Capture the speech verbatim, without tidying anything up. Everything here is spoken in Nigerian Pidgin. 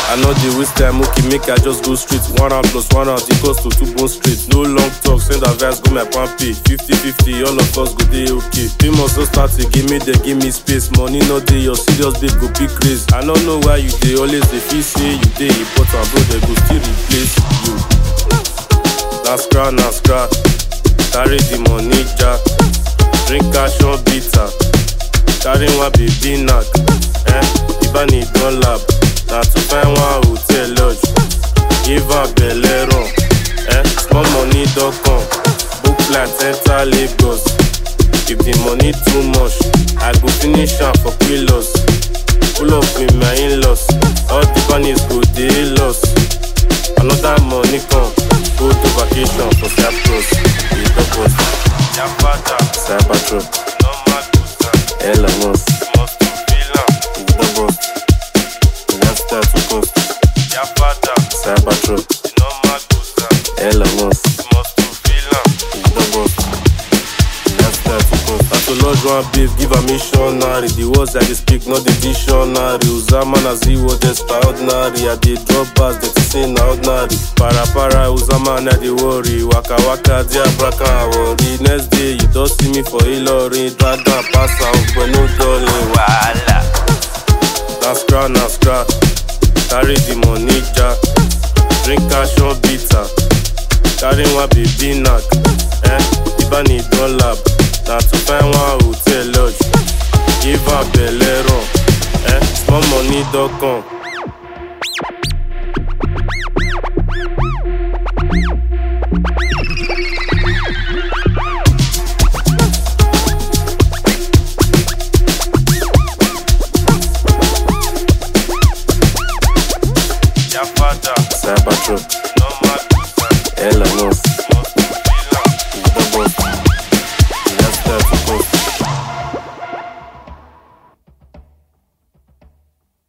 I know the waste time, okay, make I just go straight. One round plus one round equals to two bone straight. No long talk, send advice, go my pan pay. fifty fifty, all of us go day okay. Famous don't start to give me, they give me space. Money no day, your serious babe go big craze. I don't know why you dey always dey feel say you dey important, bro, they go still replace you. Na scrap, na scrap, carry the money jack. Drink cash on bitter, carry one baby knack. Eh, even it don't lab. Na to find one hotel lodge, give her belle run. Eh, small money don't come, book flight enter Lagos. If the money too much, I go finish am for kilos. Pull up with my in-laws, all the bunnies go dey lost. Another money come, go to vacation for Cyprus. We don't bust, Cybertruck, Elon Musk. We don't bust, start to cost. Cybertruck, Elon Musk. We don't bust, start to cost. I to lodge one babe, give a missionary. The words I dey speak, not the dictionary. Uzama na zero, extraordinary. I dey drop bars, they say na ordinary. Para para, Uzama na dey worry. Waka waka, dia braka worry. Next day, you don't see me for Hillary. Drag down, pass out, but no darling. Wala. Na scrap, na scrap, carry the money jack. Drink cash on bitter, carry one baby knack. Eh, even it don't lab. Na to find one hotel lodge, give her belle run. Eh, small money don't come. Cybertruck, Elon Musk.